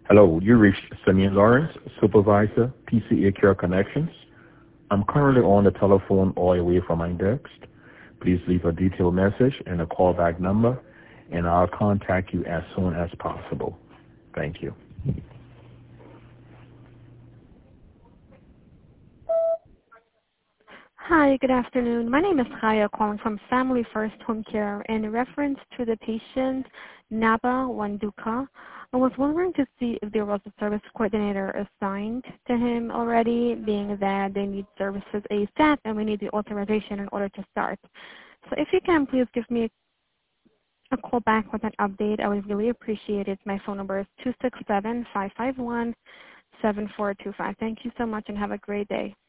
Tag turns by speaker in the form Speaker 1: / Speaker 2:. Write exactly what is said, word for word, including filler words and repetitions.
Speaker 1: Hello, you reached Simeon Lawrence, Supervisor, P C A Care Connections. I'm currently on the telephone all the way from my desk. Please leave a detailed message and a callback number, and I'll contact you as soon as possible. Thank you.
Speaker 2: Hi, good afternoon. My name is Kaya calling from Family First Home Care in reference to the patient Naba Wanduka. I was wondering to see if there was a service coordinator assigned to him already, being that they need services ASAP and we need the authorization in order to start. So if you can, please give me a call back with an update. I would really appreciate it. My phone number is two six seven, five five one, seven four two five. Thank you so much and have a great day.